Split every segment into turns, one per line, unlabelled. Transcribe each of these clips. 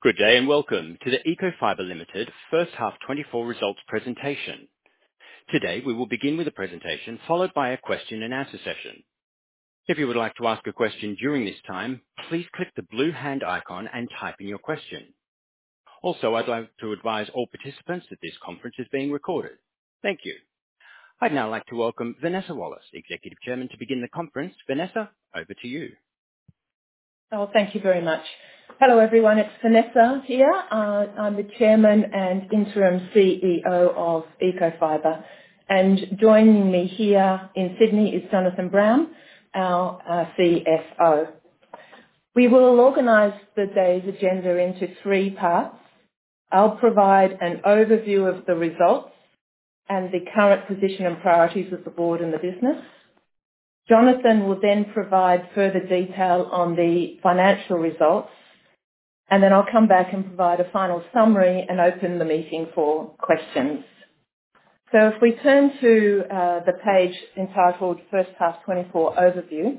Good day and welcome to the Ecofibre Limited first half 24 results presentation. Today we will begin with a presentation followed by a question and answer session. If you would like to ask a question during this time, please click the blue hand icon and type in your question. Also, I'd like to advise all participants that this conference is being recorded. Thank you. I'd now like to welcome Vanessa Wallace, Executive Chairman, to begin the conference. Vanessa, over to you.
Oh, thank you very much. Hello everyone, it's Vanessa here. I'm the Chairman and Interim CEO of Ecofibre, and joining me here in Sydney is Jonathan Brown, our CFO. We will organise the day's agenda into three parts. I'll provide an overview of the results and the current position and priorities of the board and the business. Jonathan will then provide further detail on the financial results, and then I'll come back and provide a final summary and open the meeting for questions. So if we turn to the page entitled First Half 24 Overview,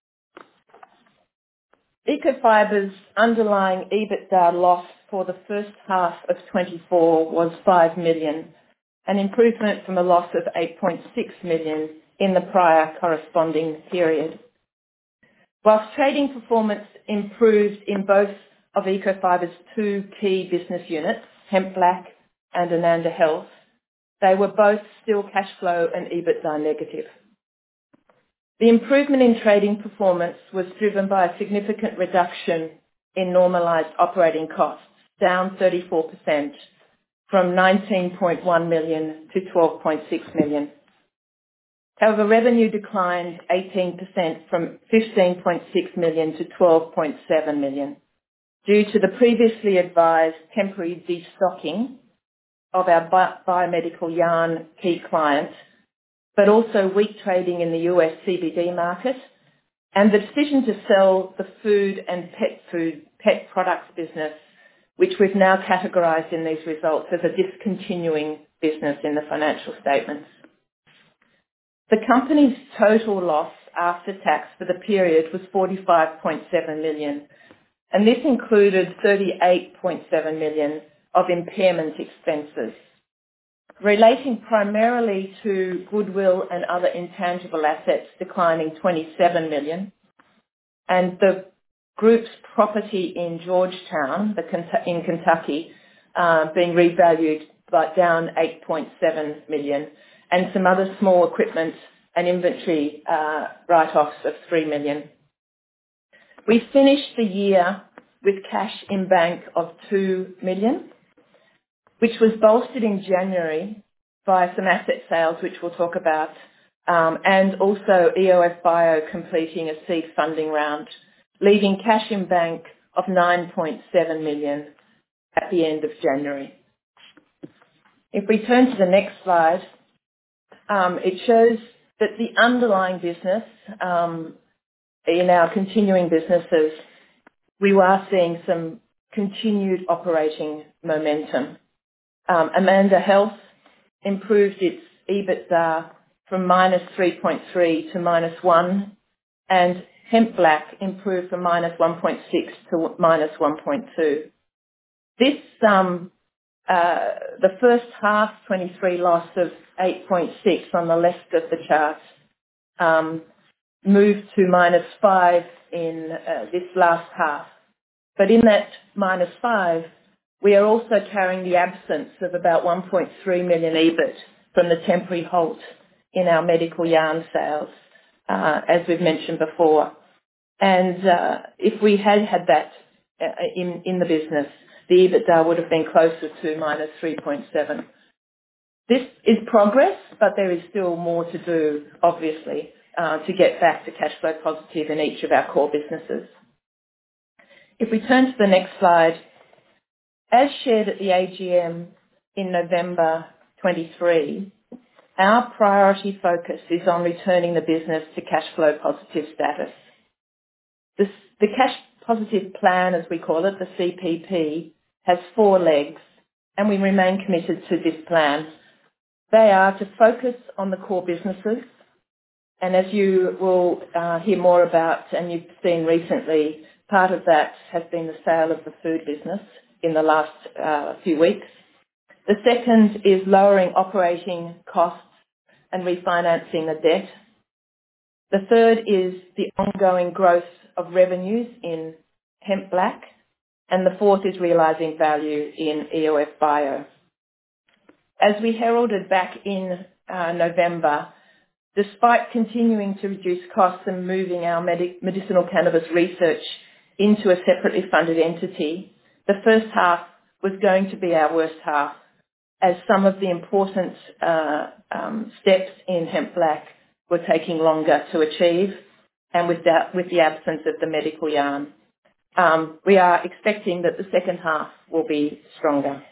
Ecofibre's underlying EBITDA loss for the first half of 24 was 5 million, an improvement from a loss of 8.6 million in the prior corresponding period. Whilst trading performance improved in both of Ecofibre's two key business units, Hemp Black and Ananda Health, they were both still cash flow and EBITDA negative. The improvement in trading performance was driven by a significant reduction in normalised operating costs, down 34%, from 19.1 million to 12.6 million. However, revenue declined 18% from 15.6 million to 12.7 million due to the previously advised temporary destocking of our biomedical yarn key client, but also weak trading in the US CBD market and the decision to sell the food and pet products business, which we've now categorised in these results as a discontinuing business in the financial statements. The company's total loss after tax for the period was 45.7 million, and this included 38.7 million of impairment expenses, relating primarily to goodwill and other intangible assets declining 27 million, and the group's property in Georgetown, in Kentucky, being revalued by down 8.7 million, and some other small equipment and inventory write-offs of 3 million. We finished the year with cash in bank of 2 million, which was bolstered in January by some asset sales, which we'll talk about, and also EOF Bio completing a seed funding round, leaving cash in bank of 9.7 million at the end of January. If we turn to the next slide, it shows that the underlying business, in our continuing businesses, we are seeing some continued operating momentum. Ananda Health improved its EBITDA from minus 3.3 to minus 1, and Hemp Black improved from minus 1.6 to minus 1.2. This, the first half 23 loss of 8.6 on the left of the chart, moved to minus 5 in this last half. But in that minus 5, we are also carrying the absence of about 1.3 million EBIT from the temporary halt in our medical yarn sales, as we've mentioned before. And if we had that in the business, the EBITDA would have been closer to minus 3.7. This is progress, but there is still more to do, obviously, to get back to cash flow positive in each of our core businesses. If we turn to the next slide, as shared at the AGM in November 23, our priority focus is on returning the business to cash flow positive status. The cash positive plan, as we call it, the CPP, has 4 legs, and we remain committed to this plan. They are to focus on the core businesses, and as you will hear more about, and you've seen recently, Part of that has been the sale of the food business in the last few weeks. The second is lowering operating costs and refinancing the debt. The third is the ongoing growth of revenues in Hemp Black, and the fourth is realising value in EOF Bio. As we heralded back in November, despite continuing to reduce costs and moving our medicinal cannabis research into a separately funded entity, the first half was going to be our worst half, as some of the important steps in Hemp Black were taking longer to achieve, and with the absence of the medical yarn. We are expecting that the second half will be stronger.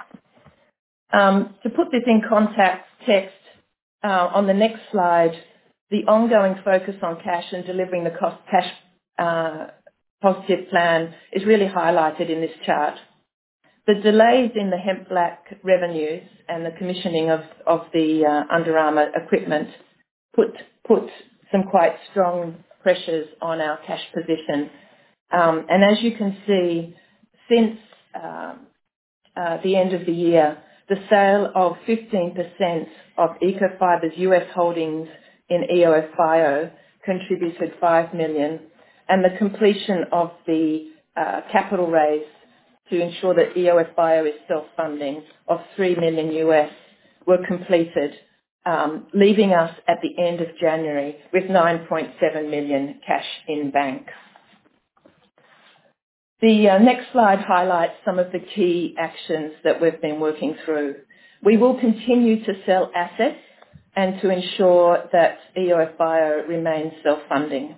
To put this in context, on the next slide, the ongoing focus on cash and delivering the cash positive plan is really highlighted in this chart. The delays in the Hemp Black revenues and the commissioning of the Under Armour equipment put some quite strong pressures on our cash position. And as you can see, since the end of the year, the sale of 15% of Ecofiber's US holdings in EOF Bio contributed $5 million, and the completion of the capital raise to ensure that EOF Bio is self-funding of $3 million US were completed, leaving us at the end of January with $9.7 million cash in bank. The next slide highlights some of the key actions that we've been working through. We will continue to sell assets and to ensure that EOF Bio remains self-funding.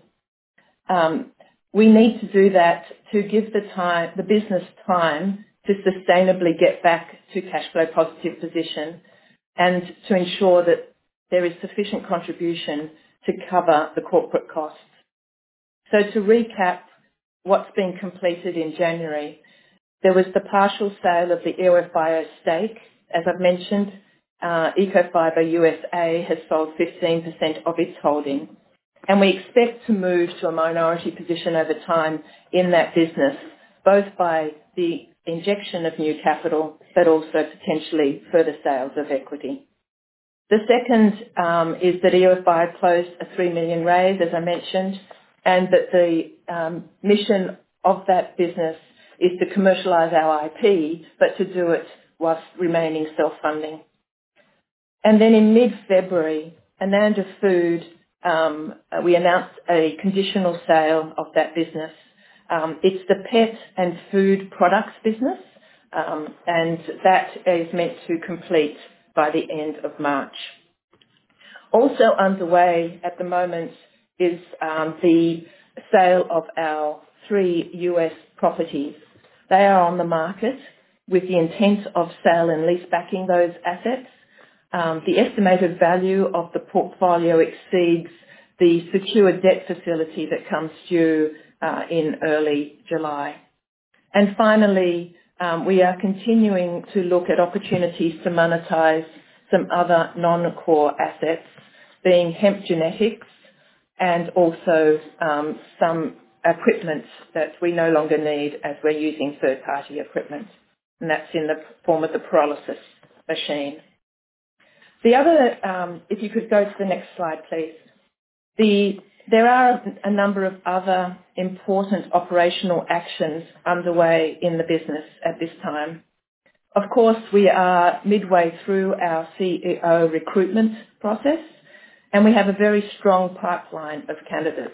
We need to do that to give the business time to sustainably get back to cash flow positive position and to ensure that there is sufficient contribution to cover the corporate costs. So to recap what's been completed in January, there was the partial sale of the EOF Bio stake. As I've mentioned, Ecofiber USA has sold 15% of its holding, and we expect to move to a minority position over time in that business, both by the injection of new capital, but also potentially further sales of equity. The second is that EOF Bio closed a $3 million raise, as I mentioned, and that the mission of that business is to commercialise our IP, but to do it whilst remaining self-funding. And then in mid-February, Ananda Food, we announced a conditional sale of that business. It's the pet and food products business, and that is meant to complete by the end of March. Also underway at the moment is the sale of our 3 US properties. They are on the market with the intent of sale and lease backing those assets. The estimated value of the portfolio exceeds the secured debt facility that comes due in early July. And finally, we are continuing to look at opportunities to monetize some other non-core assets, being hemp genetics and also some equipment that we no longer need as we're using third-party equipment, and that's in the form of the pyrolysis machine. The other, if you could go to the next slide, please. There are a number of other important operational actions underway in the business at this time. Of course, we are midway through our CEO recruitment process, and we have a very strong pipeline of candidates.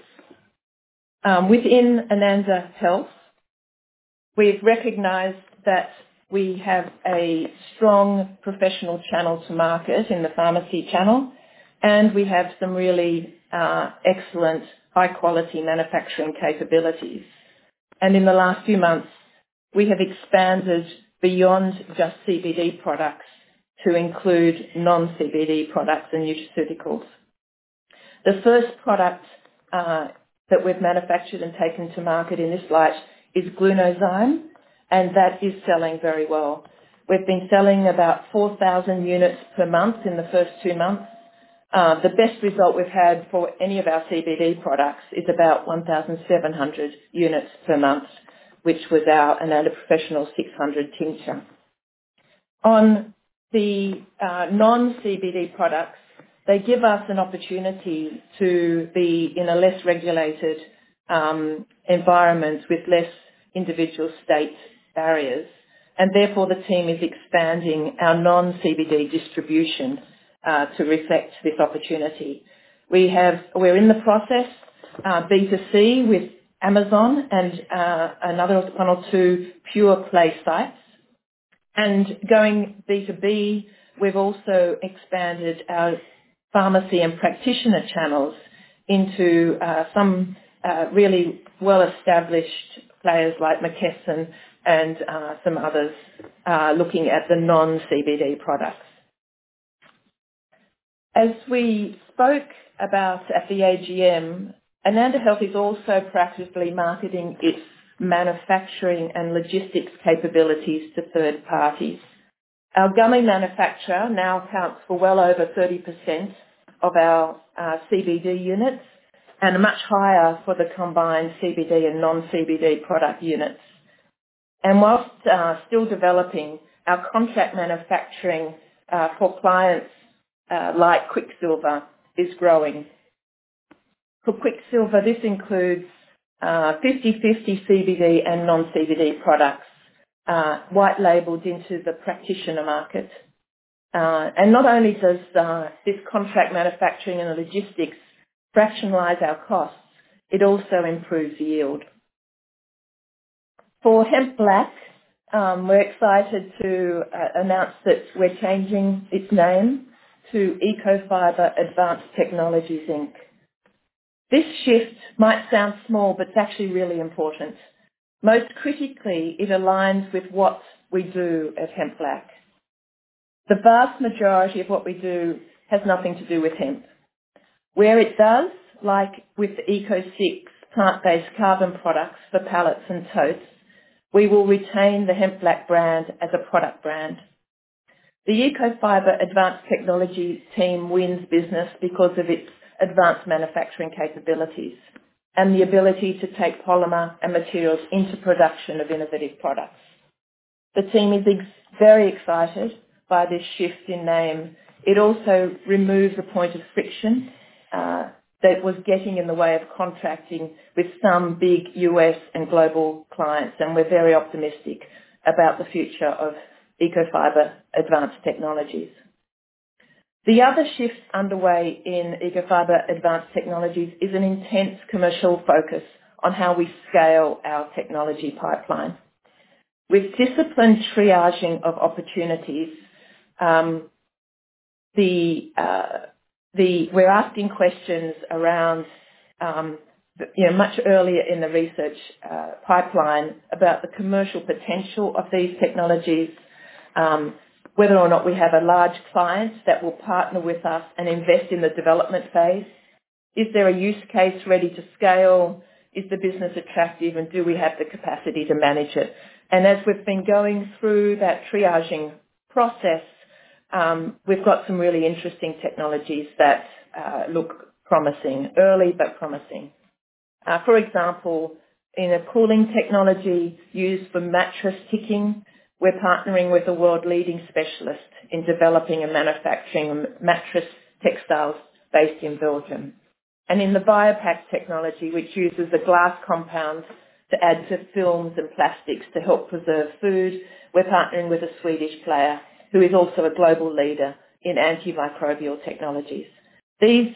Within Ananda Health, we've recognised that we have a strong professional channel to market in the pharmacy channel, and we have some really excellent high-quality manufacturing capabilities. And in the last few months, we have expanded beyond just CBD products to include non-CBD products and nutraceuticals. The first product that we've manufactured and taken to market in this light is Glunozyme, and that is selling very well. We've been selling about 4,000 units per month in the first 2 months, The best result we've had for any of our CBD products is about 1,700 units per month, which was our Ananda Professional 600 tincture. On the non-CBD products, they give us an opportunity to be in a less regulated environment with less individual state barriers, and therefore the team is expanding our non-CBD distribution to reflect this opportunity. We're in the process B2C with Amazon and another one or two pure play sites. And going B2B, we've also expanded our pharmacy and practitioner channels into some really well-established players like McKesson and some others looking at the non-CBD products. As we spoke about at the AGM, Ananda Health is also proactively marketing its manufacturing and logistics capabilities to third parties. Our gummy manufacturer now accounts for well over 30% of our CBD units and much higher for the combined CBD and non-CBD product units. And whilst still developing, our contract manufacturing for clients like Quicksilver is growing. For Quicksilver, this includes 50/50 CBD and non-CBD products, white labelled into the practitioner market. And not only does this contract manufacturing and logistics fractionalise our costs, it also improves yield. For Hemp Black, we're excited to announce that we're changing its name to Ecofibre Advanced Technologies Inc. This shift might sound small, but it's actually really important. Most critically, it aligns with what we do at Hemp Black. The vast majority of what we do has nothing to do with hemp. Where it does, like with the Eco6 plant-based carbon products for pallets and totes, we will retain the Hemp Black brand as a product brand. The Ecofibre Advanced Technologies team wins business because of its advanced manufacturing capabilities and the ability to take polymer and materials into production of innovative products. The team is very excited by this shift in name. It also removes a point of friction that was getting in the way of contracting with some big US and global clients, and we're very optimistic about the future of Ecofibre Advanced Technologies. The other shift underway in Ecofibre Advanced Technologies is an intense commercial focus on how we scale our technology pipeline. With disciplined triaging of opportunities, we're asking questions around, much earlier in the research pipeline about the commercial potential of these technologies, whether or not we have a large client that will partner with us and invest in the development phase. Is there a use case ready to scale? Is the business attractive, and do we have the capacity to manage it? And as we've been going through that triaging process, we've got some really interesting technologies that look promising, early but promising. For example, in a cooling technology used for mattress ticking, we're partnering with a world-leading specialist in developing and manufacturing mattress textiles based in Belgium. And in the BioPack technology, which uses a glass compound to add to films and plastics to help preserve food, we're partnering with a Swedish player who is also a global leader in antimicrobial technologies. These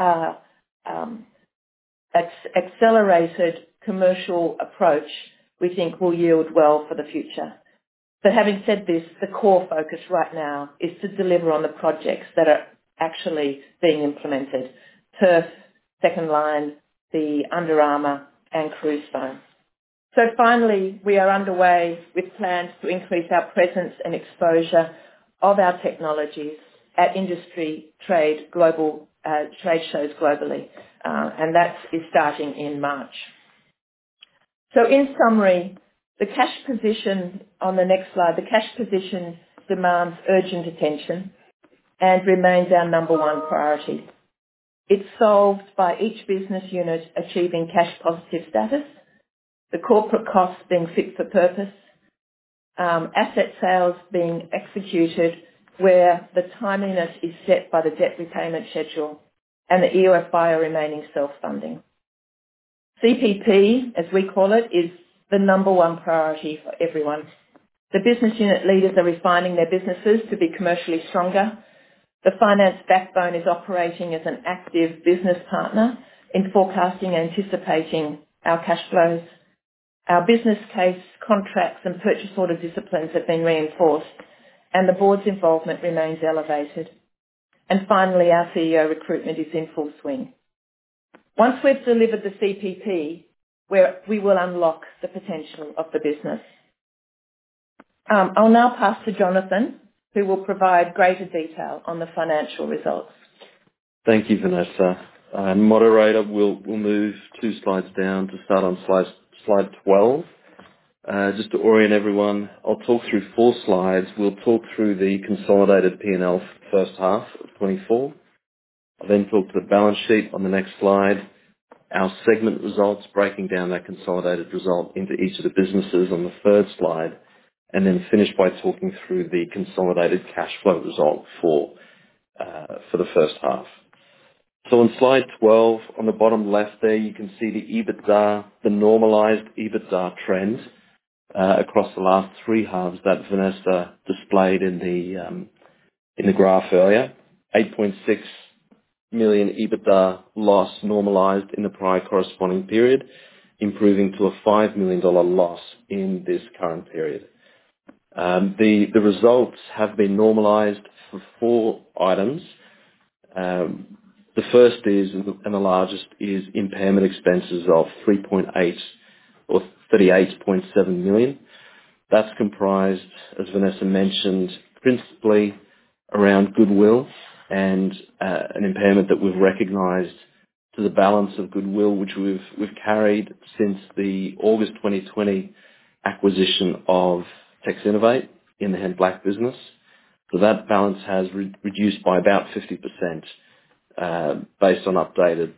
accelerated commercial approach, we think, will yield well for the future. But having said this, the core focus right now is to deliver on the projects that are actually being implemented. Turf, Second Line, the Under Armour and Cruise Foam. So finally, we are underway with plans to increase our presence and exposure of our technologies at industry trade shows globally, and that is starting in March. So in summary, the cash position on the next slide, the cash position demands urgent attention. and remains our number one priority. It's solved by each business unit achieving cash positive status, the corporate costs being fit for purpose, asset sales being executed where the timeliness is set by the debt repayment schedule, and the EOF Bio remaining self-funding. CPP, as we call it, is the number one priority for everyone. The business unit leaders are refining their businesses to be commercially stronger. The finance backbone is operating as an active business partner in forecasting and anticipating our cash flows. Our business case, contracts and purchase order disciplines have been reinforced, and the board's involvement remains elevated. And finally, our CEO recruitment is in full swing. Once we've delivered the CPP, we will unlock the potential of the business. I'll now pass to Jonathan, who will provide greater detail on the financial results.
Thank you, Vanessa. Moderator, we'll move 2 slides down to start on slide 12. Just to orient everyone, I'll talk through 4 slides. We'll talk through the consolidated P&L first half of 24. I'll then talk to the balance sheet on the next slide, our segment results, breaking down that consolidated result into each of the businesses on the 3rd slide, and then finish by talking through the consolidated cash flow result for the first half. So on slide 12, on the bottom left there, you can see the EBITDA, the normalised EBITDA trend across the last 3 halves that Vanessa displayed in the graph earlier. 8.6 million EBITDA loss normalised in the prior corresponding period, improving to a $5 million loss in this current period. The results have been normalised for 4 items. The first is, and the largest, is impairment expenses of 3.8 or 38.7 million. That's comprised, as Vanessa mentioned, principally around goodwill and an impairment that we've recognised to the balance of goodwill, which we've carried since the August 2020 acquisition of TexInnovate in the HempBlack business. So that balance has reduced by about 50%. Based on updated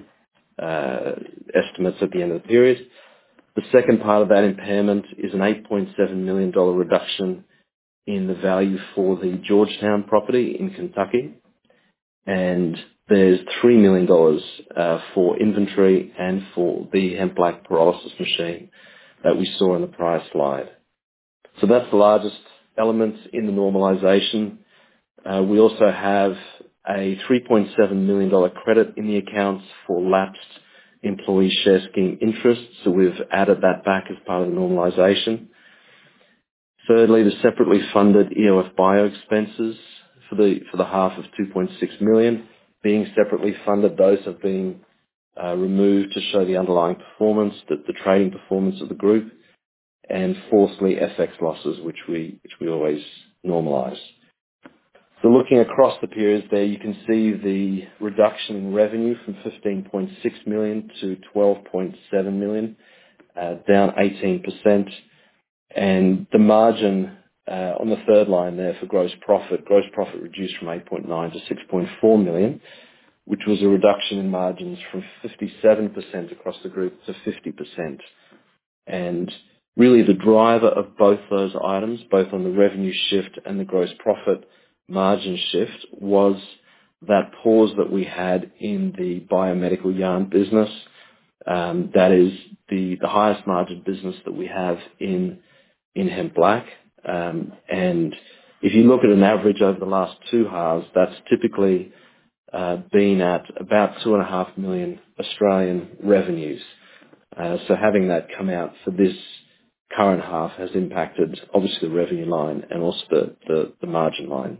estimates at the end of the period. The second part of that impairment is an $8.7 million reduction in the value for the Georgetown property in Kentucky. And there's $3 million for inventory and for the HempBlack pyrolysis machine that we saw in the prior slide. So that's the largest element in the normalisation. We also have a $3.7 million credit in the accounts for lapsed employee share scheme interest, so we've added that back as part of the normalisation. Thirdly, the separately funded EOF Bio expenses for the half of 2.6 million being separately funded. Those have been removed to show the underlying performance, the trading performance of the group. And fourthly, FX losses, which we always normalise. So looking across the periods there, you can see the reduction in revenue from 15.6 million to 12.7 million, down 18%. And the margin on the third line there for gross profit reduced from 8.9 to 6.4 million, which was a reduction in margins from 57% across the group to 50%. And really the driver of both those items, both on the revenue shift and the gross profit margin shift, was that pause that we had in the biomedical yarn business. That is the highest margin business that we have in HempBlack. And if you look at an average over the last 2 halves, that's typically been at about 2.5 million Australian revenues. So having that come out for this current half has impacted obviously the revenue line and also the margin line.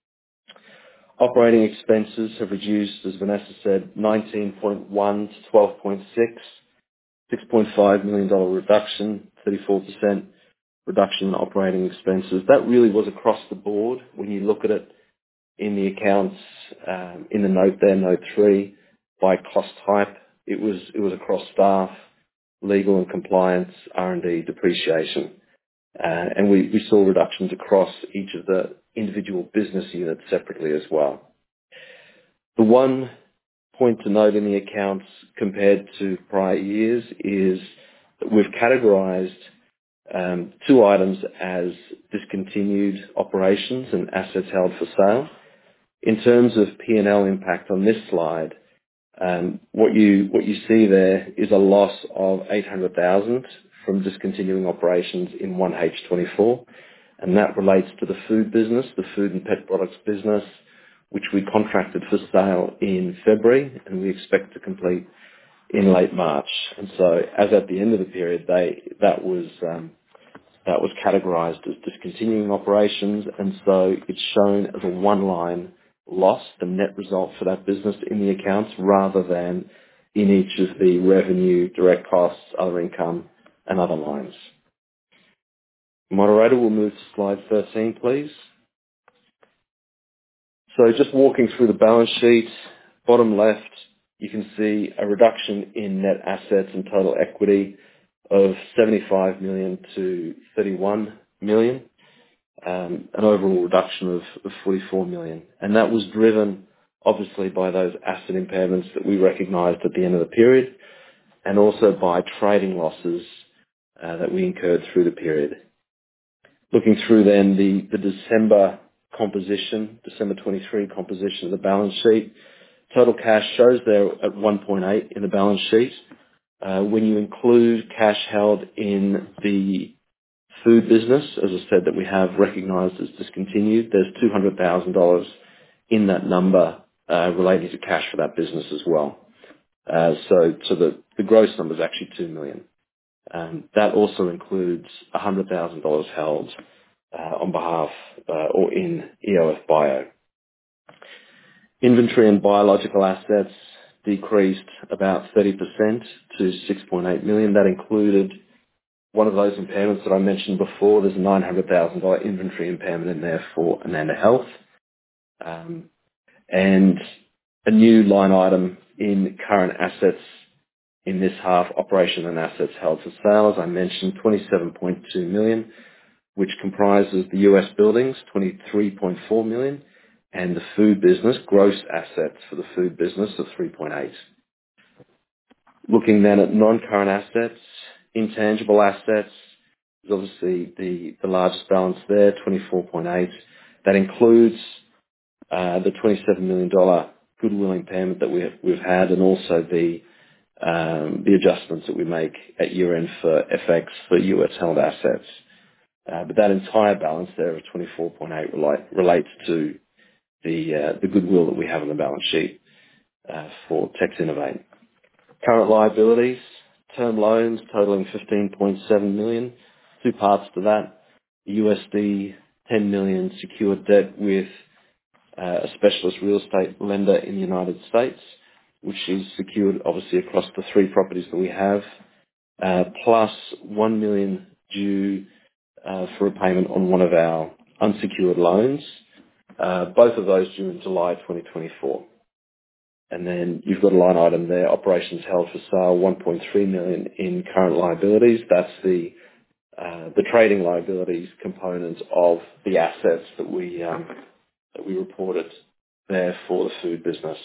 Operating expenses have reduced, as Vanessa said, 19.1 to 12.6, $6.5 million reduction, 34% reduction in operating expenses. That really was across the board. When you look at it in the accounts, in the note there, note 3, by cost type, it was across staff, legal and compliance, R&D, depreciation. and we saw reductions across each of the individual business units separately as well. The one point to note in the accounts compared to prior years is that we've categorized two items as discontinued operations and assets held for sale. In terms of P&L impact on this slide, what you see there is a loss of 800,000 from discontinuing operations in 1H24, and that relates to the food business, the food and pet products business, which we contracted for sale in February, and we expect to complete in late March. And so, as at the end of the period, that was categorised as discontinuing operations, and so it's shown as a one-line loss, the net result for that business in the accounts, rather than in each of the revenue, direct costs, other income, and other lines. Moderator, we'll move to slide 13, please. So just walking through the balance sheet, bottom left, you can see a reduction in net assets and total equity of 75 million to 31 million, an overall reduction of 44 million. And that was driven, obviously, by those asset impairments that we recognised at the end of the period, and also by trading losses that we incurred through the period. Looking through then the December 23 composition of the balance sheet, total cash shows there at 1.8 in the balance sheet. When you include cash held in the food business, as I said, that we have recognised as discontinued, there's $200,000 in that number relating to cash for that business as well. So the gross number is actually 2 million. That also includes $100,000 held on behalf or in EOF Bio. Inventory and biological assets decreased about 30% to 6.8 million. That included one of those impairments that I mentioned before. There's a $900,000 inventory impairment in there for Ananda Health. And a new line item in current assets in this half, operation and assets held for sale, as I mentioned, 27.2 million, which comprises the US buildings, 23.4 million, and the food business, gross assets for the food business of 3.8. Looking then at non-current assets, intangible assets, is obviously the largest balance there, 24.8. That includes the $27 million goodwill impairment that we've had, and also the adjustments that we make at year-end for FX for US held assets. But that entire balance there of 24.8 relates to the goodwill that we have on the balance sheet for TexInnovate. Current liabilities, term loans totaling 15.7 million. Two parts to that. USD 10 million secured debt with a specialist real estate lender in the United States, which is secured obviously across the three properties that we have, plus 1 million due for repayment on one of our unsecured loans, both of those due in July 2024. And then you've got a line item there, operations held for sale, 1.3 million in current liabilities. That's the trading liabilities component of the assets that we reported there for the food business.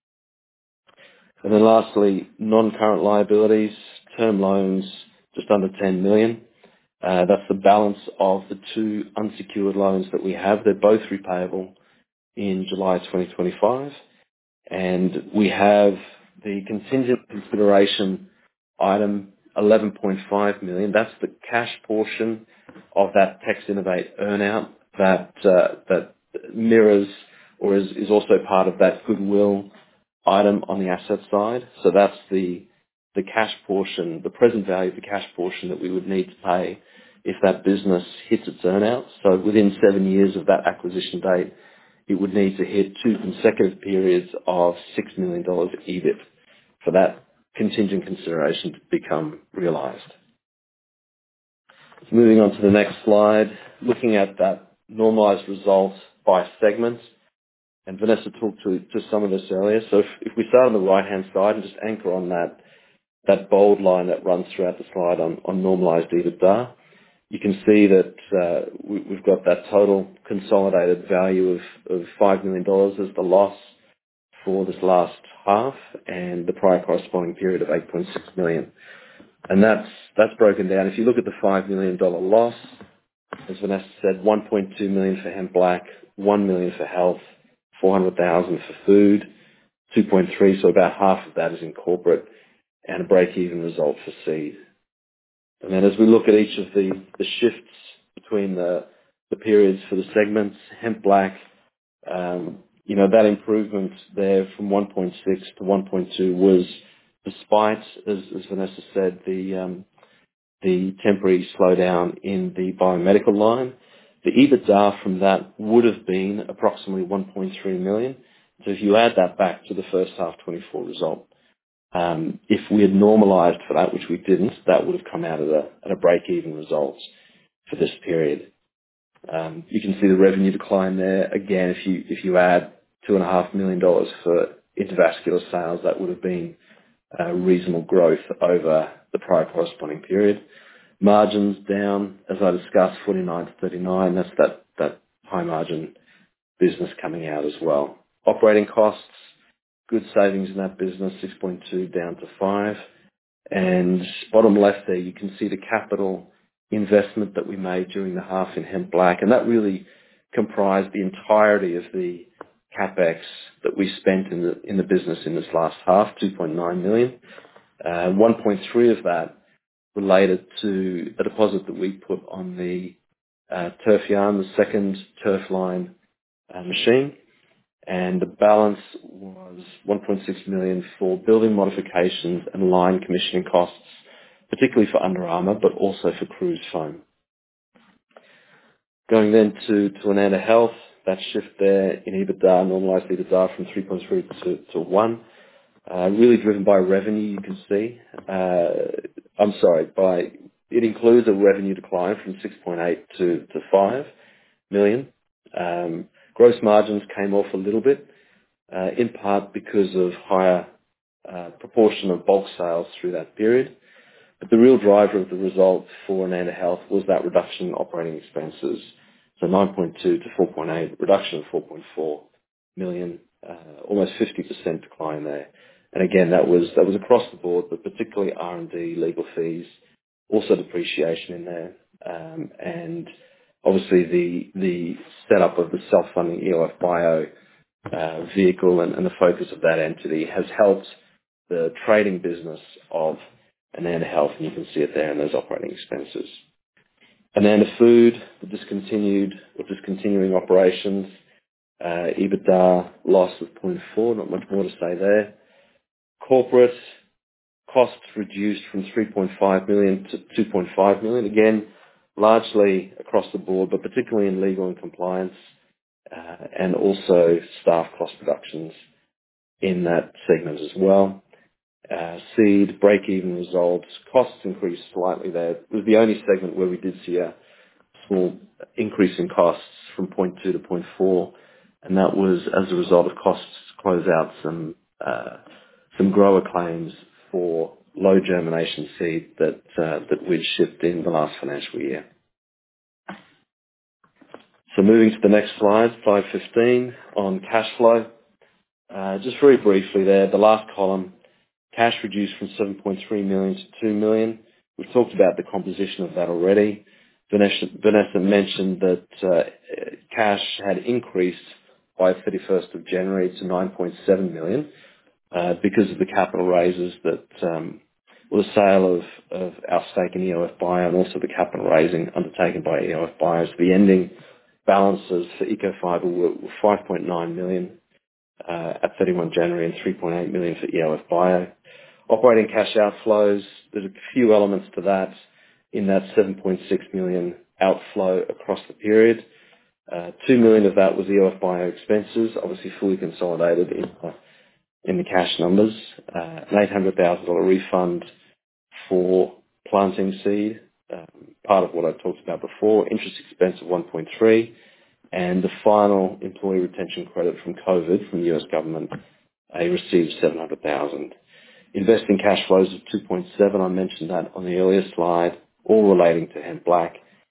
And then lastly, non-current liabilities, term loans, just under 10 million. That's the balance of the two unsecured loans that we have. They're both repayable in July 2025. And we have the contingent consideration item, 11.5 million. That's the cash portion of that TexInnovate earnout that mirrors or is also part of that goodwill item on the asset side. So that's the cash portion, the present value of the cash portion that we would need to pay if that business hits its earnout. So within 7 years of that acquisition date, it would need to hit 2 consecutive periods of $6 million EBIT for that contingent consideration to become realised. Moving on to the next slide, looking at that normalised result by segment. And Vanessa talked to some of this earlier. So if we start on the right-hand side and just anchor on that bold line that runs throughout the slide on normalised EBITDA, You can see that we've got that total consolidated value of $5 million as the loss for this last half, and the prior corresponding period of $8.6 million. And that's broken down. If you look at the $5 million loss, as Vanessa said, $1.2 million for Hemp Black, $1 million for health, $400,000 for food, 2.3, so about half of that is in corporate, and a break-even result for seed. And then as we look at each of the shifts between the periods for the segments, Hemp Black, that improvement there from 1.6 to 1.2 was despite, as Vanessa said, the temporary slowdown in the biomedical line. The EBITDA from that would have been approximately $1.3 million. So if you add that back to the first half 24 result, if we had normalised for that, which we didn't, that would have come out at a break-even result for this period. You can see the revenue decline there. Again, if you add $2.5 million for intravascular sales, that would have been reasonable growth over the prior corresponding period. Margins down, as I discussed, 49 to 39. That's that high margin business coming out as well. Operating costs, good savings in that business, 6.2 down to 5. And bottom left there, you can see the capital investment that we made during the half in Hemp Black, and that really comprised the entirety of the capex that we spent in the business in this last half, $2.9 million. 1.3 of that related to a deposit that we put on the turf yarn, the second turf line machine, and the balance was $1.6 million for building modifications and line commissioning costs, particularly for Under Armour, but also for Cruise Foam. Going then to Ananda Health, that shift there in EBITDA, normalised EBITDA from 3.3 to 1, really driven by revenue, you can see. It includes a revenue decline from 6.8 to 5 million. Gross margins came off a little bit, in part because of higher proportion of bulk sales through that period. But the real driver of the result for Ananda Health was that reduction in operating expenses. So 9.2 to 4.8, reduction of 4.4 million, almost 50% decline there. And again, that was across the board, but particularly R&D, legal fees, also depreciation in there, and obviously the setup of the self-funding EOF Bio vehicle and the focus of that entity has helped the trading business of Ananda Health, and you can see it there in those operating expenses. Ananda Food, the discontinuing operations, EBITDA loss of 0.4, not much more to say there. Corporate costs reduced from 3.5 million to 2.5 million, again, largely across the board, but particularly in legal and compliance, and also staff cost reductions in that segment as well. Seed, break-even results, costs increased slightly there. It was the only segment where we did see a small increase in costs from 0.2 to 0.4, and that was as a result of costs to close out some grower claims for low germination seed that we'd shipped in the last financial year. So moving to the next slide 15, on cash flow. Just very briefly there, the last column, cash reduced from 7.3 million to 2 million. We've talked about the composition of that already. Vanessa mentioned that cash had increased by 31st of January to 9.7 million because of the capital raises that the sale of our stake in EOF Bio and also the capital raising undertaken by EOF Bio. So the ending balances for Ecofibre were 5.9 million at 31 January and 3.8 million for EOF Bio. Operating cash outflows, there's a few elements to that in that 7.6 million outflow across the period. 2 million of that was EOF Bio expenses, obviously fully consolidated in the cash numbers. An $800,000 refund for planting seed, part of what I talked about before. Interest expense of 1.3, and the final employee retention credit from COVID from the US government, I received 700,000. Investing cash flows of 2.7, I mentioned that on the earlier slide, all relating to Hemp Black.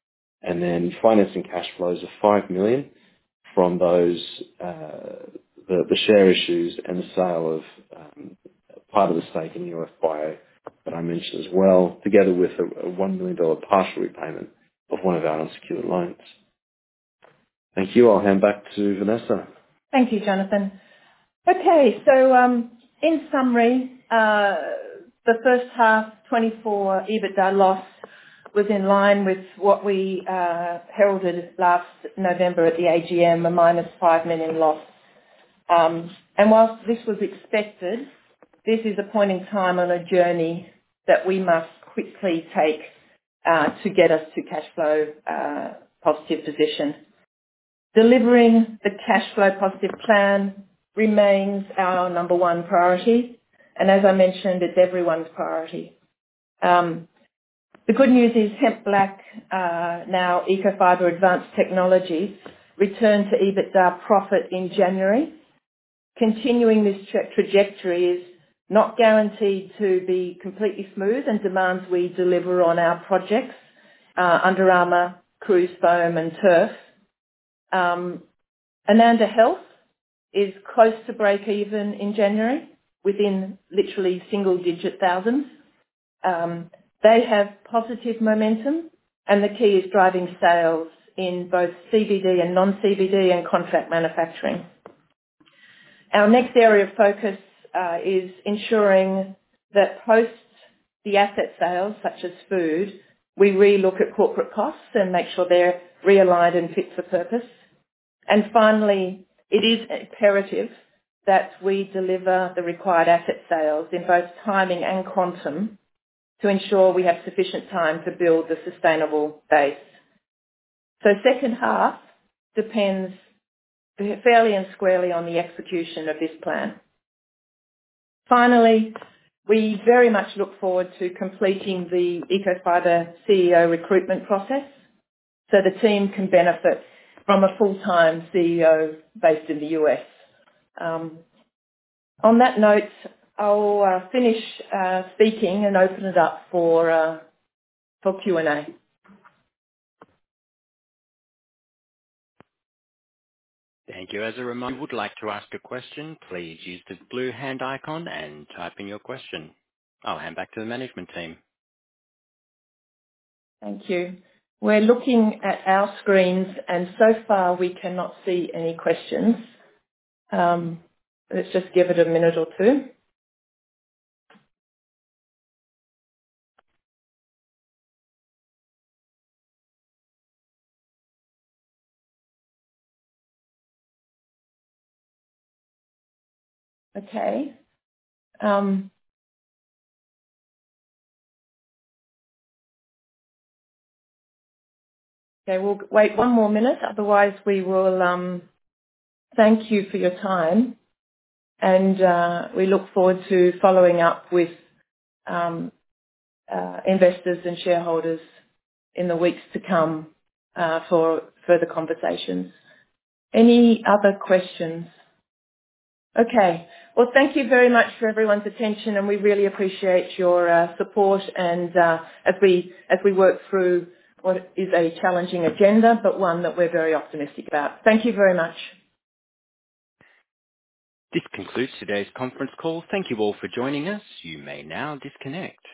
and then financing cash flows of 5 million from those, the share issues and the sale of part of the stake in UF Bio that I mentioned as well, together with a $1 million partial repayment of one of our unsecured loans. Thank you. I'll hand back to Vanessa.
Thank you, Jonathan. Okay, so in summary, the first half 24 EBITDA loss was in line with what we heralded last November at the AGM, a minus $5 million loss. And whilst this was expected, this is a point in time on a journey that we must quickly take to get us to cash flow positive position. Delivering the cash flow positive plan remains our number one priority, and as I mentioned, it's everyone's priority. The good news is Hemp Black, now Ecofibre Advanced Technologies, returned to EBITDA profit in January. Continuing this trajectory is not guaranteed to be completely smooth and demands we deliver on our projects, Under Armour, Cruise Foam and Turf. Ananda Health is close to break even in January, within literally single-digit thousands. They have positive momentum, and the key is driving sales in both CBD and non-CBD and contract manufacturing. Our next area of focus is ensuring that post the asset sales, such as food, we re-look at corporate costs and make sure they're realigned and fit for purpose. And finally, it is imperative that we deliver the required asset sales in both timing and quantum to ensure we have sufficient time to build the sustainable base. So second half depends fairly and squarely on the execution of this plan. Finally, we very much look forward to completing the Ecofibre CEO recruitment process so the team can benefit from a full-time CEO based in the US. On that note, I'll finish speaking and open it up for Q&A.
Thank you. As a reminder, if you would like to ask a question, please use the blue hand icon and type in your question. I'll hand back to the management team.
Thank you. We're looking at our screens, and so far we cannot see any questions. Let's just give it a minute or two. Okay. Okay, we'll wait one more minute, otherwise we will thank you for your time, and we look forward to following up with investors and shareholders in the weeks to come for further conversations. Any other questions? Okay. Well, thank you very much for everyone's attention, and we really appreciate your support and as we work through what is a challenging agenda, but one that we're very optimistic about. Thank you very much.
This concludes today's conference call. Thank you all for joining us. You may now disconnect.